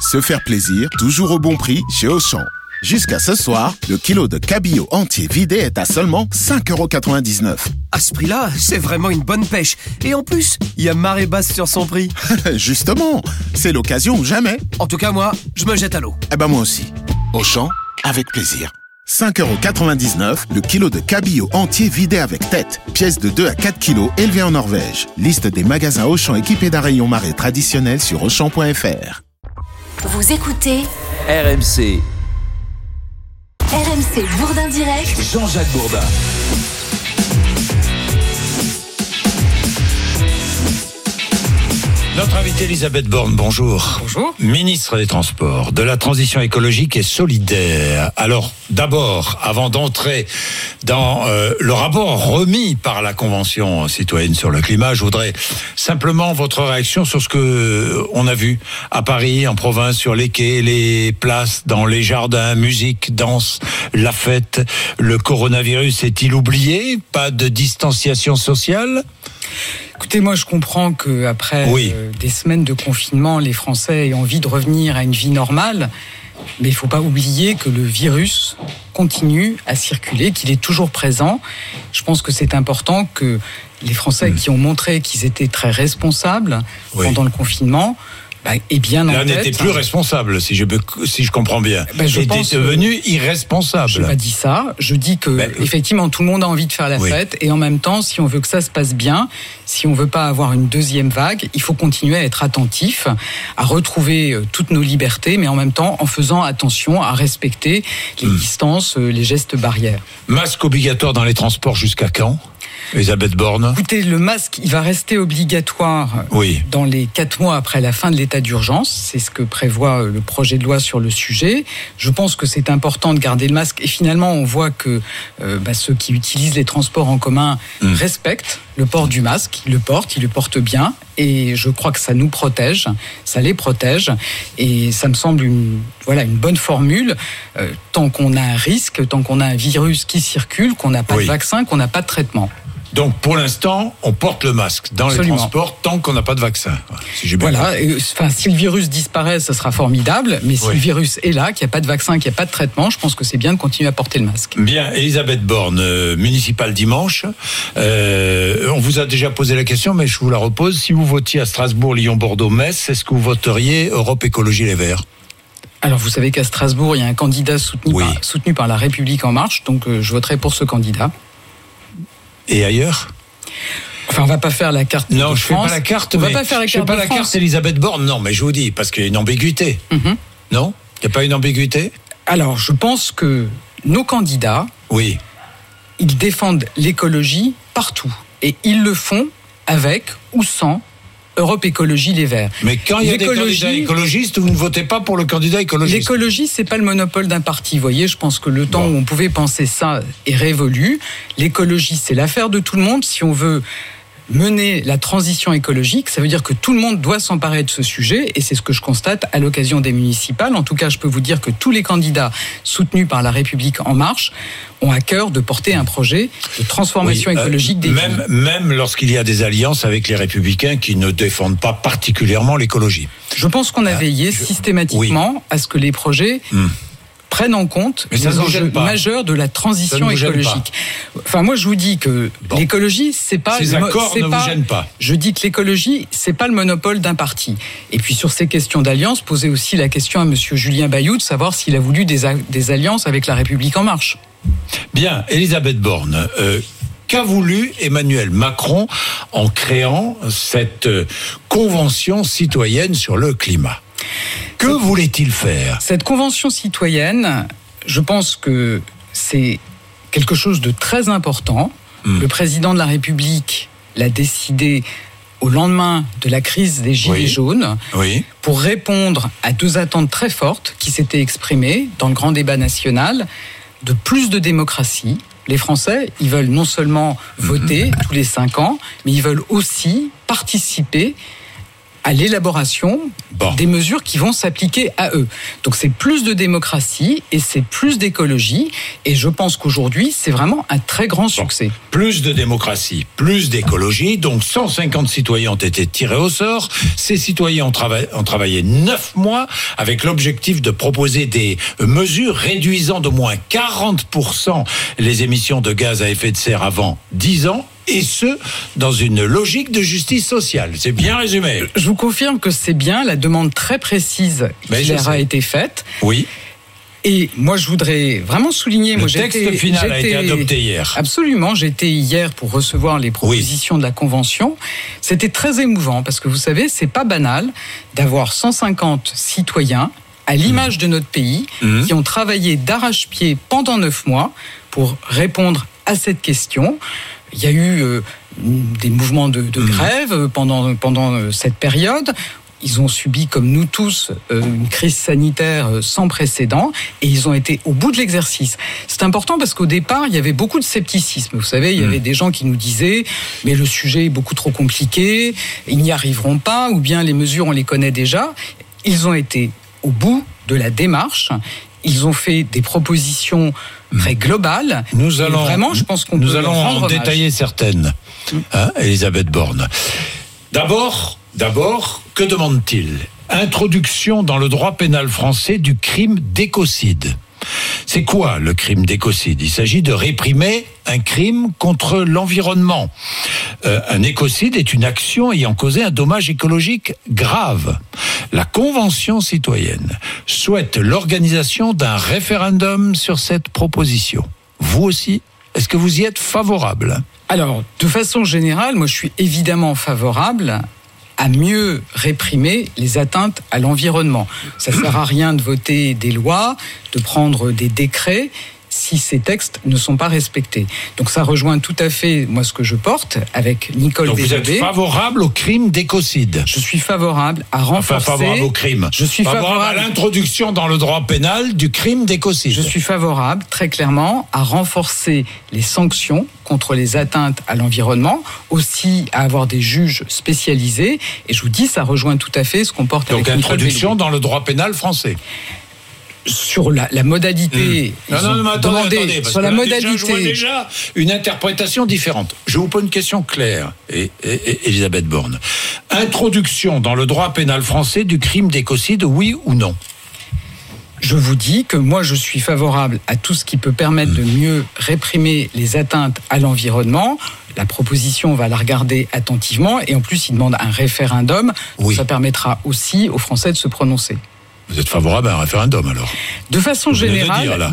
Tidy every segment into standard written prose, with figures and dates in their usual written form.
Se faire plaisir, toujours au bon prix chez Auchan. Jusqu'à ce soir, le kilo de cabillaud entier vidé est à seulement 5,99 €. À ce prix-là, c'est vraiment une bonne pêche. Et en plus, il y a marée basse sur son prix. Justement, c'est l'occasion ou jamais. En tout cas, moi, je me jette à l'eau. Eh ben moi aussi. Auchan, avec plaisir. 5,99 € le kilo de cabillaud entier vidé avec tête. Pièce de 2 à 4 kilos élevée en Norvège. Liste des magasins Auchan équipés d'un rayon marée traditionnel sur Auchan.fr. Vous écoutez RMC. RMC Bourdin Direct. Jean-Jacques Bourdin. Notre invitée Elisabeth Borne, bonjour. Bonjour. Ministre des Transports, de la Transition écologique et solidaire. Alors, d'abord, avant d'entrer dans le rapport remis par la Convention citoyenne sur le climat, je voudrais simplement votre réaction sur ce que on a vu à Paris, en province, sur les quais, les places, dans les jardins, musique, danse, la fête. Le coronavirus est-il oublié? Pas de distanciation sociale? Écoutez, moi je comprends qu'après des semaines de confinement, les Français aient envie de revenir à une vie normale, mais il ne faut pas oublier que le virus continue à circuler, qu'il est toujours présent. Je pense que c'est important que les Français qui ont montré qu'ils étaient très responsables pendant le confinement, et bien en tête. Là, n'était plus responsable, si je comprends bien. Je était pense devenu irresponsable. Je n'ai pas dit ça. Je dis que, effectivement, tout le monde a envie de faire la fête. Et en même temps, si on veut que ça se passe bien, si on veut pas avoir une deuxième vague, il faut continuer à être attentif, à retrouver toutes nos libertés, mais en même temps, en faisant attention à respecter les distances, les gestes barrières. Masque obligatoire dans les transports jusqu'à quand ? Elisabeth Borne. Écoutez, le masque, il va rester obligatoire dans les 4 mois après la fin de l'état d'urgence. C'est ce que prévoit le projet de loi sur le sujet. Je pense que c'est important de garder le masque. Et finalement, on voit que ceux qui utilisent les transports en commun respectent le port du masque. Ils le portent bien. Et je crois que ça nous protège, ça les protège. Et ça me semble une bonne formule. Tant qu'on a un risque, tant qu'on a un virus qui circule, qu'on n'a pas de vaccin, qu'on n'a pas de traitement. Donc, pour l'instant, on porte le masque dans les transports tant qu'on n'a pas de vaccin. Si j'ai bien compris. Si le virus disparaît, ça sera formidable. Mais si le virus est là, qu'il n'y a pas de vaccin, qu'il n'y a pas de traitement, je pense que c'est bien de continuer à porter le masque. Bien, Elisabeth Borne, municipale dimanche. On vous a déjà posé la question, mais je vous la repose. Si vous votiez à Strasbourg, Lyon, Bordeaux, Metz, est-ce que vous voteriez Europe Écologie Les Verts ? Alors, vous savez qu'à Strasbourg, il y a un candidat soutenu par La République En Marche. Donc, je voterai pour ce candidat. Et ailleurs ? Enfin, on va pas faire la carte de France. Non, je fais pas la carte. Je fais pas la carte Elisabeth Borne. Non, mais je vous dis parce qu'il y a une ambiguïté. Non, il n'y a pas une ambiguïté. Alors, je pense que nos candidats, ils défendent l'écologie partout et ils le font avec ou sans Europe Écologie Les Verts. Mais quand il y a des candidats écologistes, vous ne votez pas pour le candidat écologiste. L'écologie, c'est pas le monopole d'un parti. Vous voyez, je pense que le temps où on pouvait penser ça est révolu. L'écologie, c'est l'affaire de tout le monde. Si on veut mener la transition écologique, ça veut dire que tout le monde doit s'emparer de ce sujet, et c'est ce que je constate à l'occasion des municipales. En tout cas, je peux vous dire que tous les candidats soutenus par La République En Marche ont à cœur de porter un projet de transformation écologique des villes. Même lorsqu'il y a des alliances avec les Républicains qui ne défendent pas particulièrement l'écologie. Je pense qu'on a veillé systématiquement à ce que les projets prennent en compte les enjeux majeurs de la transition écologique. Enfin, moi, je vous dis que l'écologie, c'est pas... Ces accords ne vous gênent pas. Je dis que l'écologie, c'est pas le monopole d'un parti. Et puis, sur ces questions d'alliance, posez aussi la question à monsieur Julien Bayou de savoir s'il a voulu des alliances avec La République En Marche. Bien, Elisabeth Borne, qu'a voulu Emmanuel Macron en créant cette convention citoyenne sur le climat ? Que voulait-il faire ? Cette convention citoyenne, je pense que c'est quelque chose de très important. Le président de la République l'a décidé au lendemain de la crise des Gilets jaunes pour répondre à 2 attentes très fortes qui s'étaient exprimées dans le grand débat national de plus de démocratie. Les Français, ils veulent non seulement voter tous les 5 ans, mais ils veulent aussi participer à l'élaboration des mesures qui vont s'appliquer à eux. Donc c'est plus de démocratie et c'est plus d'écologie. Et je pense qu'aujourd'hui, c'est vraiment un très grand succès. Plus de démocratie, plus d'écologie. Donc 150 citoyens ont été tirés au sort. Ces citoyens ont travaillé 9 mois avec l'objectif de proposer des mesures réduisant d'au moins 40% les émissions de gaz à effet de serre avant 10 ans. Et ce, dans une logique de justice sociale. C'est bien résumé. Je vous confirme que c'est bien la demande très précise qui leur a été faite. Oui. Et moi, je voudrais vraiment souligner... Le texte final a été adopté hier. Absolument. J'étais hier pour recevoir les propositions de la Convention. C'était très émouvant parce que vous savez, c'est pas banal d'avoir 150 citoyens à l'image de notre pays qui ont travaillé d'arrache-pied pendant 9 mois pour répondre à cette question. Il y a eu des mouvements de grève pendant cette période. Ils ont subi, comme nous tous, une crise sanitaire sans précédent et ils ont été au bout de l'exercice. C'est important parce qu'au départ, il y avait beaucoup de scepticisme. Vous savez, il y avait des gens qui nous disaient « mais le sujet est beaucoup trop compliqué, ils n'y arriveront pas » ou bien « les mesures, on les connaît déjà ». Ils ont été au bout de la démarche. Ils ont fait des propositions très globales. Nous allons en détailler certaines, Elisabeth Borne. D'abord, que demande-t-il ? Introduction dans le droit pénal français du crime d'écocide. C'est quoi le crime d'écocide ? Il s'agit de réprimer un crime contre l'environnement. Un écocide est une action ayant causé un dommage écologique grave. La Convention citoyenne souhaite l'organisation d'un référendum sur cette proposition. Vous aussi, est-ce que vous y êtes favorable ? Alors, de façon générale, moi je suis évidemment favorable à mieux réprimer les atteintes à l'environnement. Ça ne sert à rien de voter des lois, de prendre des décrets si ces textes ne sont pas respectés. Donc ça rejoint tout à fait moi ce que je porte avec Nicole Belloubet. Donc vous êtes favorable au crime d'écocide ? Je suis favorable à renforcer... Enfin, favorable au crime. Je suis favorable à l'introduction dans le droit pénal du crime d'écocide. Je suis favorable, très clairement, à renforcer les sanctions contre les atteintes à l'environnement, aussi à avoir des juges spécialisés. Et je vous dis, ça rejoint tout à fait ce qu'on porte avec Nicole Belloubet. Donc introduction dans le droit pénal français. Sur la modalité. Attendez, sur la modalité. Je vois déjà une interprétation différente. Je vous pose une question claire, Elisabeth Borne. Introduction dans le droit pénal français du crime d'écocide, oui ou non ? Je vous dis que moi, je suis favorable à tout ce qui peut permettre de mieux réprimer les atteintes à l'environnement. La proposition, on va la regarder attentivement. Et en plus, il demande un référendum. Oui. Ça permettra aussi aux Français de se prononcer. Vous êtes favorable à un référendum, alors ? De façon générale,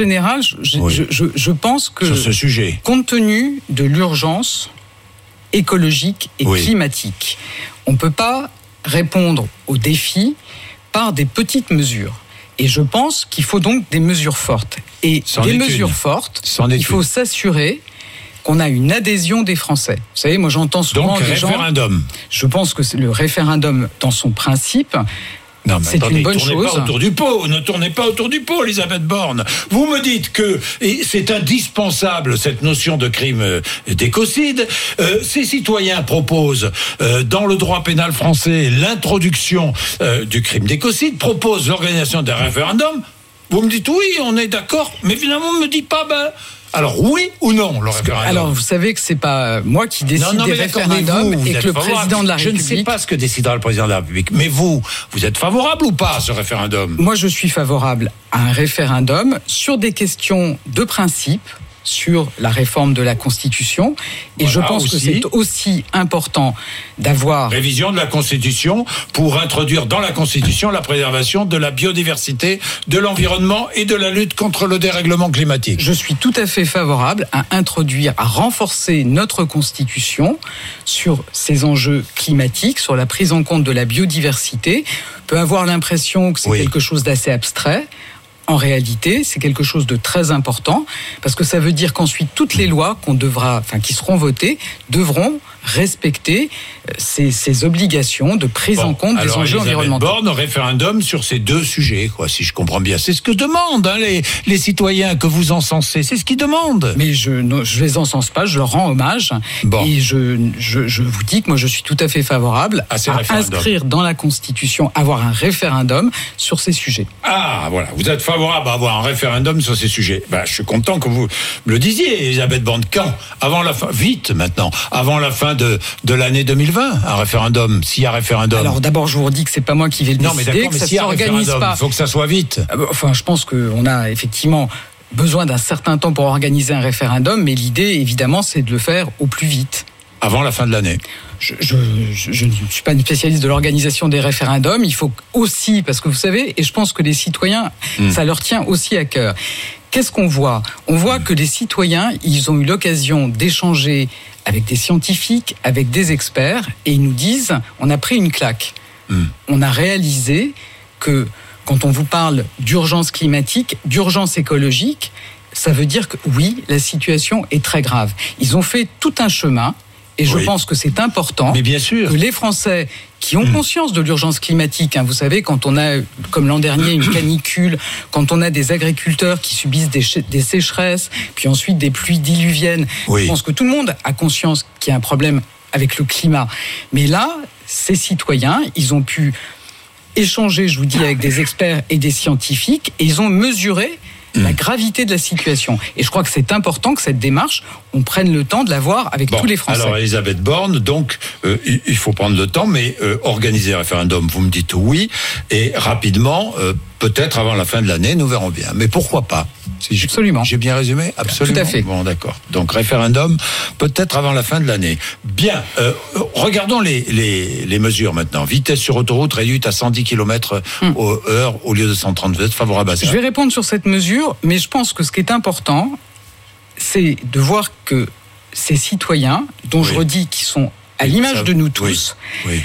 je pense que, sur ce sujet, compte tenu de l'urgence écologique et climatique, on ne peut pas répondre aux défis par des petites mesures. Et je pense qu'il faut donc des mesures fortes. Et mesures fortes, il faut s'assurer qu'on a une adhésion des Français. Vous savez, moi j'entends souvent des gens... Donc référendum. Je pense que le référendum, dans son principe... Non, mais c'est attendez, une bonne chose. Ne tournez pas autour du pot, Elisabeth Borne. Vous me dites que c'est indispensable, cette notion de crime d'écocide. Ces citoyens proposent, dans le droit pénal français, l'introduction du crime d'écocide, proposent l'organisation d'un référendum. Vous me dites oui, on est d'accord, mais finalement, on ne me dit pas... Alors, oui ou non, le référendum ? Alors, vous savez que c'est pas moi qui décide des référendums et que le président de la République... Je ne sais pas ce que décidera le président de la République, mais vous êtes favorable ou pas à ce référendum ? Moi, je suis favorable à un référendum sur des questions de principe, sur la réforme de la Constitution. Et je pense que c'est aussi important d'avoir... Révision de la Constitution pour introduire dans la Constitution la préservation de la biodiversité, de l'environnement et de la lutte contre le dérèglement climatique. Je suis tout à fait favorable à introduire, à renforcer notre Constitution sur ces enjeux climatiques, sur la prise en compte de la biodiversité. On peut avoir l'impression que c'est quelque chose d'assez abstrait. En réalité, c'est quelque chose de très important parce que ça veut dire qu'ensuite toutes les lois qui seront votées devront respecter ces obligations de prise en compte des enjeux environnementaux. Borne, référendum sur ces deux sujets, quoi, si je comprends bien. C'est ce que demandent les citoyens que vous encensez. C'est ce qu'ils demandent. Mais je les encense pas, je leur rends hommage. Et je vous dis que moi je suis tout à fait favorable à inscrire dans la Constitution, avoir un référendum sur ces sujets. Ah, voilà. Vous êtes favorable à avoir un référendum sur ces sujets. Je suis content que vous me le disiez, Elisabeth Borne. Quand ? Avant la fin, vite maintenant, avant la fin de l'année 2020, un référendum, s'il y a référendum. Alors d'abord, je vous redis que c'est pas moi qui vais le décider, que ça s'organise pas. Il faut que ça soit vite. Enfin, je pense qu'on a effectivement besoin d'un certain temps pour organiser un référendum, mais l'idée, évidemment, c'est de le faire au plus vite. Avant la fin de l'année. Je ne suis pas une spécialiste de l'organisation des référendums. Il faut aussi, parce que vous savez, et je pense que les citoyens, ça leur tient aussi à cœur. Qu'est-ce qu'on voit ? On voit que les citoyens, ils ont eu l'occasion d'échanger avec des scientifiques, avec des experts, et ils nous disent, on a pris une claque. On a réalisé que quand on vous parle d'urgence climatique, d'urgence écologique, ça veut dire que oui, la situation est très grave. Ils ont fait tout un chemin. Et je pense que c'est important que les Français qui ont conscience de l'urgence climatique, vous savez, quand on a, comme l'an dernier, une canicule, quand on a des agriculteurs qui subissent des sécheresses, puis ensuite des pluies diluviennes, je pense que tout le monde a conscience qu'il y a un problème avec le climat. Mais là, ces citoyens, ils ont pu échanger, je vous dis, avec des experts et des scientifiques, et ils ont mesuré la gravité de la situation. Et je crois que c'est important que cette démarche, on prenne le temps de la voir avec tous les Français. Alors, Elisabeth Borne, donc, il faut prendre le temps, mais organiser un référendum, vous me dites oui, et rapidement, peut-être avant la fin de l'année, nous verrons bien. Mais pourquoi pas ? Absolument. J'ai bien résumé ? Absolument. Tout à fait. Bon, d'accord. Donc, référendum, peut-être avant la fin de l'année. Bien. Regardons les mesures maintenant. Vitesse sur autoroute réduite à 110 km/h au lieu de 130. Vous êtes favorable à ça ? Je vais répondre sur cette mesure, mais je pense que ce qui est important, c'est de voir que ces citoyens, dont je redis qu'ils sont à l'image de nous tous,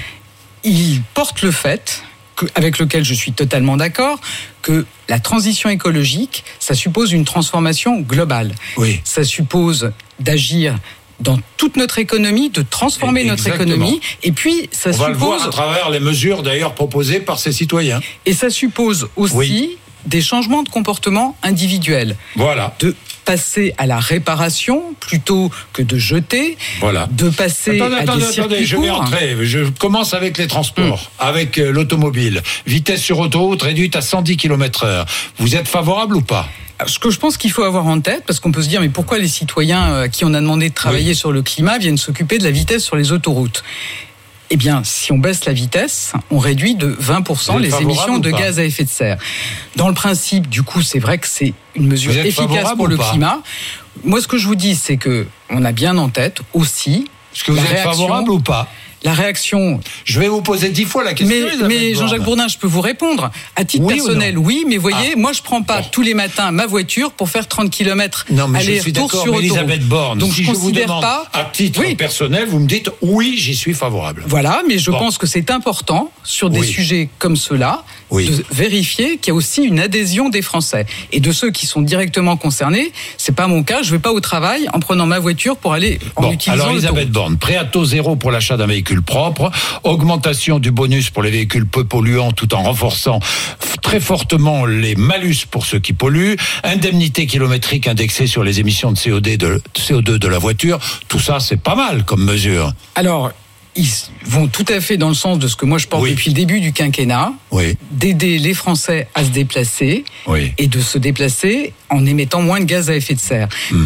ils portent le fait, avec lequel je suis totalement d'accord, que la transition écologique, ça suppose une transformation globale. Ça suppose d'agir dans toute notre économie, de transformer notre économie, et puis ça suppose... On va le voir à travers les mesures d'ailleurs proposées par ces citoyens. Et ça suppose aussi des changements de comportement individuels. Voilà. De passer à la réparation plutôt que de jeter, de passer à des circuits je vais entrer. Je commence avec les transports, avec l'automobile. Vitesse sur autoroute réduite à 110 km/h. Vous êtes favorable ou pas ? Ce que je pense qu'il faut avoir en tête, parce qu'on peut se dire, mais pourquoi les citoyens à qui on a demandé de travailler sur le climat viennent s'occuper de la vitesse sur les autoroutes ? Eh bien, si on baisse la vitesse, on réduit de 20% les émissions de gaz à effet de serre. Dans le principe, du coup, c'est vrai que c'est une mesure efficace pour le climat. Moi, ce que je vous dis, c'est que on a bien en tête aussi... Est-ce que vous êtes favorable ou pas ? La réaction... Je vais vous poser 10 fois la question. Mais Jean-Jacques Bourdin, je peux vous répondre. À titre personnel, oui, mais voyez, moi je prends pas tous les matins ma voiture pour faire 30 km aller-retour sur autoroute. Elisabeth Borne, donc si je considère vous demande, pas... à titre personnel, vous me dites oui, j'y suis favorable. Voilà, mais je pense que c'est important, sur des sujets comme ceux-là, de vérifier qu'il y a aussi une adhésion des Français. Et de ceux qui sont directement concernés, c'est pas mon cas, je vais pas au travail en prenant ma voiture pour aller en utilisant alors Elisabeth Borne, prêt à taux zéro pour l'achat d'un véhicule propre, augmentation du bonus pour les véhicules peu polluants tout en renforçant très fortement les malus pour ceux qui polluent, indemnité kilométrique indexée sur les émissions de CO2 de la voiture, tout ça c'est pas mal comme mesure. Alors, ils vont tout à fait dans le sens de ce que moi je porte depuis le début du quinquennat, d'aider les Français à se déplacer et de se déplacer en émettant moins de gaz à effet de serre.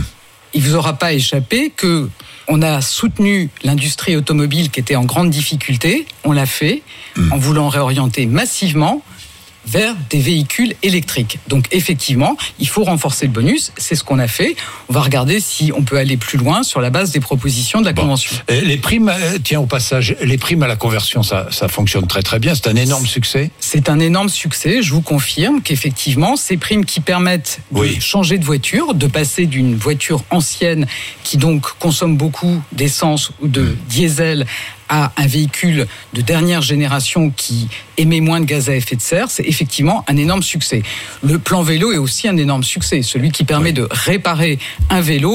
Il ne vous aura pas échappé que on a soutenu l'industrie automobile qui était en grande difficulté. On l'a fait en voulant réorienter massivement vers des véhicules électriques. Donc effectivement, il faut renforcer le bonus, c'est ce qu'on a fait. On va regarder si on peut aller plus loin sur la base des propositions de la Convention. Les primes, tiens au passage, les primes à la conversion, ça fonctionne très très bien, c'est un énorme succès. C'est un énorme succès, je vous confirme qu'effectivement, ces primes qui permettent de changer de voiture, de passer d'une voiture ancienne qui donc consomme beaucoup d'essence ou de diesel à un véhicule de dernière génération qui émet moins de gaz à effet de serre, c'est effectivement un énorme succès. Le plan vélo est aussi un énorme succès. Celui qui permet de réparer un vélo,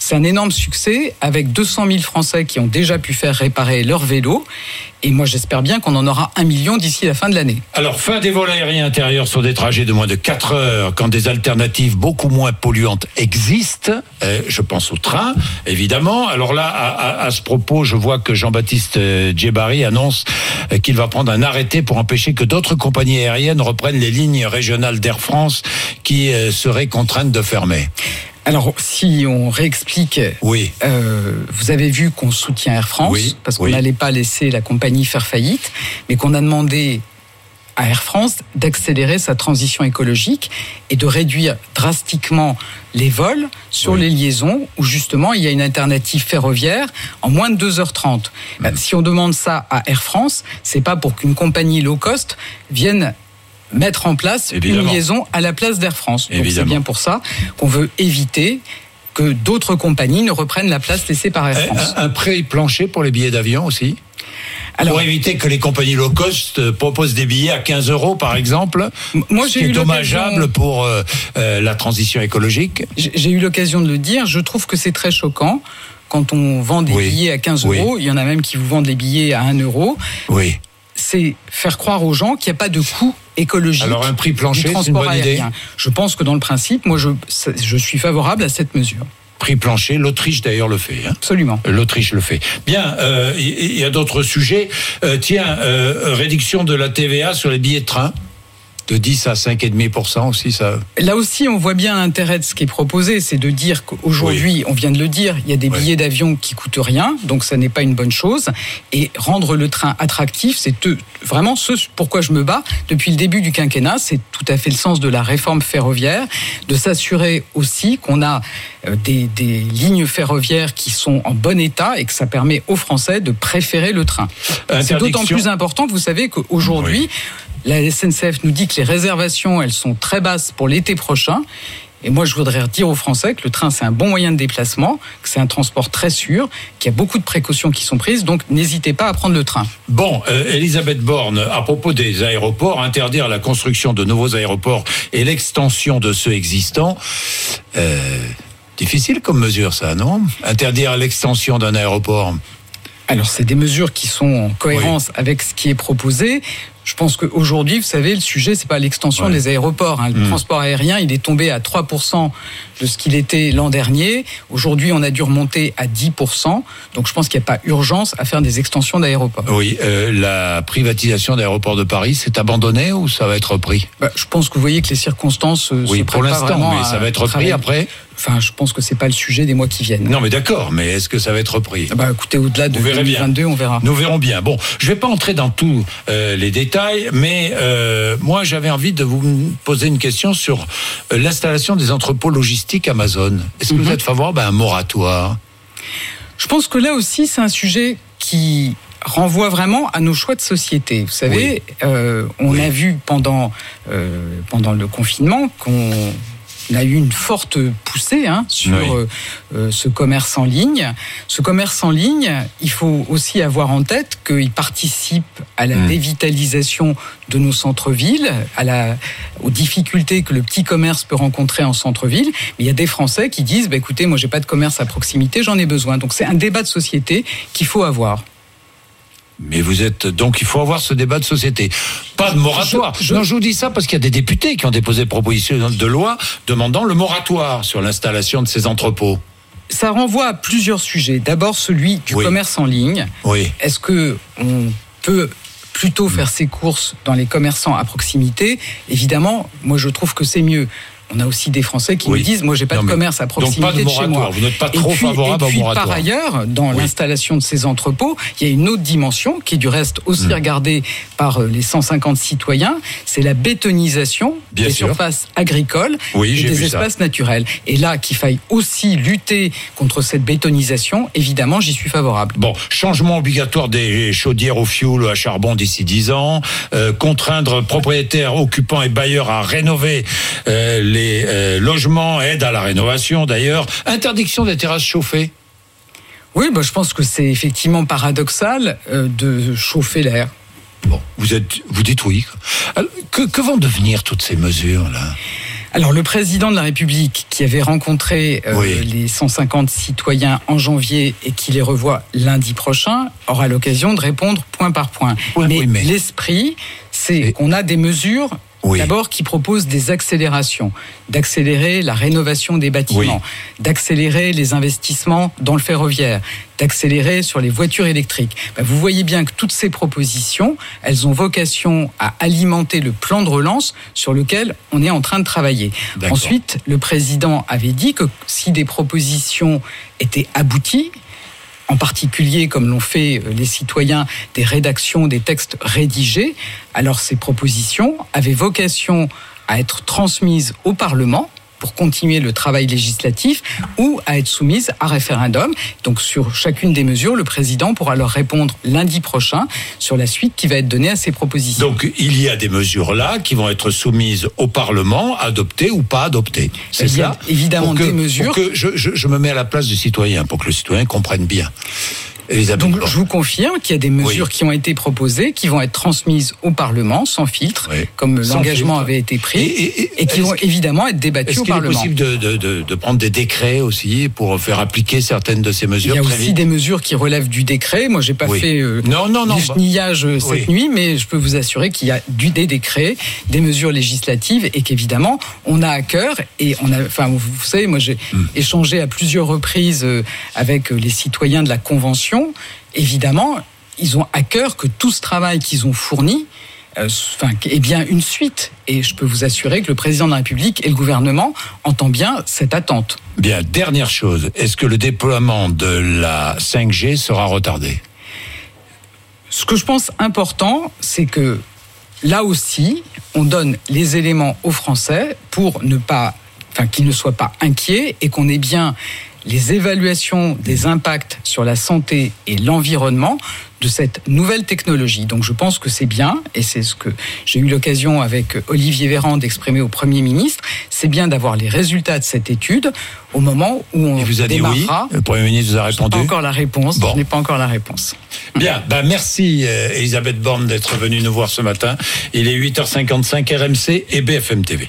C'est un énorme succès avec 200 000 Français qui ont déjà pu faire réparer leur vélo. Et moi, j'espère bien qu'on en aura 1 million d'ici la fin de l'année. Alors, fin des vols aériens intérieurs sur des trajets de moins de 4 heures, quand des alternatives beaucoup moins polluantes existent. Je pense au train, évidemment. Alors là, à ce propos, je vois que Jean-Baptiste Djebari annonce qu'il va prendre un arrêté pour empêcher que d'autres compagnies aériennes reprennent les lignes régionales d'Air France qui seraient contraintes de fermer. Alors, si on réexplique, oui. Vous avez vu qu'on soutient Air France, oui. parce qu'on n'allait pas laisser la compagnie faire faillite, mais qu'on a demandé à Air France d'accélérer sa transition écologique et de réduire drastiquement les vols sur les liaisons où justement il y a une alternative ferroviaire en moins de 2h30. Si on demande ça à Air France, c'est pas pour qu'une compagnie low cost vienne mettre en place une liaison à la place d'Air France. Donc c'est bien pour ça qu'on veut éviter que d'autres compagnies ne reprennent la place laissée par Air France. Un prix plancher pour les billets d'avion aussi ? Alors, pour éviter que les compagnies low cost proposent des billets à 15 € par exemple, moi, ce qui est dommageable pour la transition écologique. J'ai eu l'occasion de le dire, je trouve que c'est très choquant. Quand on vend des billets à 15 €, il y en a même qui vous vendent des billets à 1 €. Oui. C'est faire croire aux gens qu'il n'y a pas de coût écologique. Alors un prix plancher, c'est une bonne aérien. idée. Je pense que dans le principe, moi je suis favorable à cette mesure. Prix plancher, l'Autriche d'ailleurs le fait. Absolument. L'Autriche le fait. Bien, il y a d'autres sujets. Réduction de la TVA sur les billets de train. De 10 à 5,5% aussi, ça. Là aussi, on voit bien l'intérêt de ce qui est proposé, c'est de dire qu'aujourd'hui, on vient de le dire, il y a des billets d'avion qui coûtent rien, donc ça n'est pas une bonne chose. Et rendre le train attractif, c'est vraiment ce pourquoi je me bats depuis le début du quinquennat. C'est tout à fait le sens de la réforme ferroviaire, de s'assurer aussi qu'on a des lignes ferroviaires qui sont en bon état et que ça permet aux Français de préférer le train. C'est d'autant plus important que vous savez qu'aujourd'hui, la SNCF nous dit que les réservations, elles sont très basses pour l'été prochain. Et moi, je voudrais dire aux Français que le train, c'est un bon moyen de déplacement, que c'est un transport très sûr, qu'il y a beaucoup de précautions qui sont prises. Donc, n'hésitez pas à prendre le train. Bon, Elisabeth Borne, à propos des aéroports, interdire la construction de nouveaux aéroports et l'extension de ceux existants, difficile comme mesure, ça, non ? Interdire l'extension d'un aéroport. Alors, c'est des mesures qui sont en cohérence avec ce qui est proposé. Je pense qu'aujourd'hui, vous savez, le sujet, c'est pas l'extension des aéroports. Le transport aérien, il est tombé à 3% de ce qu'il était l'an dernier. Aujourd'hui, on a dû remonter à 10%. Donc, je pense qu'il n'y a pas urgence à faire des extensions d'aéroports. Oui, la privatisation d'aéroports de Paris, c'est abandonné ou ça va être repris ? Je pense que vous voyez que les circonstances se prêtent pour l'instant, pas vraiment mais ça va être repris après ? Enfin, je pense que c'est pas le sujet des mois qui viennent. Non, mais d'accord, mais est-ce que ça va être repris ? Écoutez, au-delà de 2022, on verra. Nous verrons bien. Bon, je vais pas entrer dans tous les détails, mais moi, j'avais envie de vous poser une question sur l'installation des entrepôts logistiques Amazon. Est-ce que vous êtes favorable à un moratoire ? Je pense que là aussi, c'est un sujet qui renvoie vraiment à nos choix de société. Vous savez, on a vu pendant le confinement qu'on a eu une forte poussée sur ce commerce en ligne. Ce commerce en ligne, il faut aussi avoir en tête qu'il participe à la dévitalisation de nos centres-villes, aux difficultés que le petit commerce peut rencontrer en centre-ville. Mais il y a des Français qui disent écoutez, moi j'ai pas de commerce à proximité, j'en ai besoin. Donc c'est un débat de société qu'il faut avoir. Mais il faut avoir ce débat de société. Pas de moratoire. Non, je vous dis ça parce qu'il y a des députés qui ont déposé proposition de loi demandant le moratoire sur l'installation de ces entrepôts. Ça renvoie à plusieurs sujets. D'abord, celui du commerce en ligne. Oui. Est-ce que on peut plutôt faire ses courses dans les commerçants à proximité ? Évidemment, moi je trouve que c'est mieux. On a aussi des Français qui nous disent, moi j'ai pas de commerce à proximité de chez moi. Vous n'êtes pas trop favorable au moratoire. Par ailleurs, dans l'installation de ces entrepôts, il y a une autre dimension qui est du reste aussi regardée par les 150 citoyens, c'est la bétonisation des surfaces agricoles et des espaces naturels. Et là, qu'il faille aussi lutter contre cette bétonisation, évidemment, j'y suis favorable. Bon, changement obligatoire des chaudières au fioul à charbon d'ici 10 ans, contraindre propriétaires, occupants et bailleurs à rénover les logements, aide à la rénovation d'ailleurs, interdiction des terrasses chauffées. Oui, je pense que c'est effectivement paradoxal de chauffer l'air. Bon, vous dites oui. Alors, que vont devenir toutes ces mesures-là ? Alors, le président de la République, qui avait rencontré les 150 citoyens en janvier et qui les revoit lundi prochain, aura l'occasion de répondre point par point. Mais l'esprit, c'est qu'on a des mesures... D'abord, qui propose des accélérations, d'accélérer la rénovation des bâtiments, d'accélérer les investissements dans le ferroviaire, d'accélérer sur les voitures électriques. Vous voyez bien que toutes ces propositions, elles ont vocation à alimenter le plan de relance sur lequel on est en train de travailler. D'accord. Ensuite, le président avait dit que si des propositions étaient abouties, en particulier, comme l'ont fait les citoyens, des rédactions, des textes rédigés, alors ces propositions avaient vocation à être transmises au Parlement pour continuer le travail législatif ou à être soumises à référendum. Donc sur chacune des mesures, le président pourra leur répondre lundi prochain sur la suite qui va être donnée à ces propositions. Donc il y a des mesures là qui vont être soumises au Parlement, adoptées ou pas adoptées. C'est ça ? Évidemment des mesures. Pour que je me mets à la place du citoyen, pour que le citoyen comprenne bien. Donc je vous confirme qu'il y a des mesures qui ont été proposées, qui vont être transmises au Parlement sans filtre, comme l'engagement avait été pris, et qui vont évidemment être débattues au Parlement. Est-ce qu'il est possible de prendre des décrets aussi pour faire appliquer certaines de ces mesures ? Il y a aussi des mesures qui relèvent du décret. Moi, j'ai pas fait du chenillage cette nuit, mais je peux vous assurer qu'il y a des décrets, des mesures législatives, et qu'évidemment, on a à cœur. Et vous savez, moi, j'ai échangé à plusieurs reprises avec les citoyens de la Convention. Évidemment, ils ont à cœur que tout ce travail qu'ils ont fourni ait bien une suite. Et je peux vous assurer que le président de la République et le gouvernement entendent bien cette attente. Bien, dernière chose, est-ce que le déploiement de la 5G sera retardé ? Ce que je pense important, c'est que là aussi, on donne les éléments aux Français pour qu'ils ne soient pas inquiets et qu'on ait bien les évaluations des impacts sur la santé et l'environnement de cette nouvelle technologie. Donc je pense que c'est bien, et c'est ce que j'ai eu l'occasion avec Olivier Véran d'exprimer au Premier ministre, c'est bien d'avoir les résultats de cette étude au moment où on démarrera. Le Premier ministre vous a répondu ? Je n'ai pas encore la réponse. Bon. Je n'ai pas encore la réponse. Bien, merci Elisabeth Borne d'être venue nous voir ce matin. Il est 8h55, RMC et BFM TV.